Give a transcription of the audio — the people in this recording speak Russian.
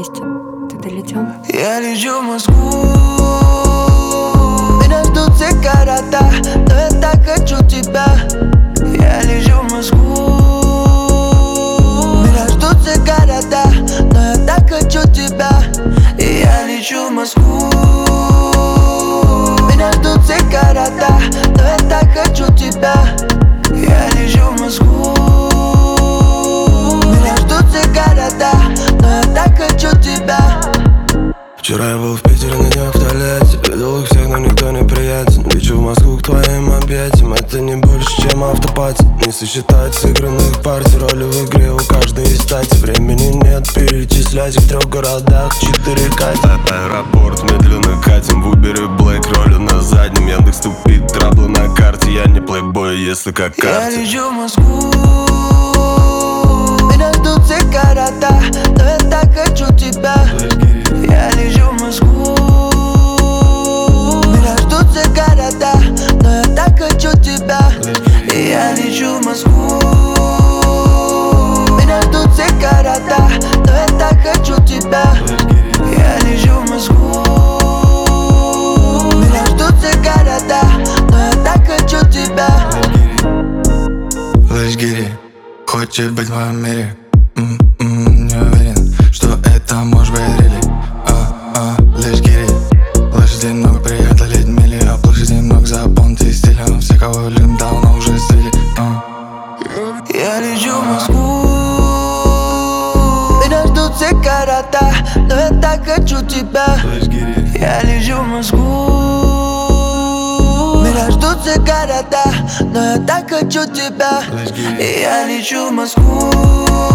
вместе. Ты долетел? Я лечу в Москву, меня ждут все города, но я так хочу тебя. Я лечу в Москву, меня ждут все города, но я так хочу тебя. И я лечу в Москву, меня ждут все города, но я так хочу тебя. Я лечу в Москву, меня ждут все города, но я так хочу тебя. Вчера я был в Питере на днях в туалете. Видел их всех, но никто не приятен. Лечу в Москву к твоим объятиям. Это не больше, чем автопати. Не сосчитать сыгранных партий. Роли в игре у каждой из стати. Времени нет перечислять в 3 городах 4 кати. Аэропорт, медленно катим. В Убере Блэк, роли на заднем. Яндекс тупит, траблы на карте. Я не плейбой, если как карте. Я лечу в Москву, меня ждут все города, но я так хочу тебя. Я лечу в Москву, меня ждут все города, но я так хочу тебя. И я лечу в Москву, меня ждут все города, но я так хочу тебя. Я лечу в Москву, меня ждут все города, но я так хочу тебя. Let's get it. Хочет быть в моем мире. Не уверен, что это может быть really. Let's get it. Лошадей много, приятно леть мили. А площадей много, запомните стиля. Все, кого любим, давно уже слили. Я лечу в Москву, меня ждут все города, но я так хочу тебя. Я лечу в Москву, меня ждут все города, но я так хочу тебя. И я лечу в Москву.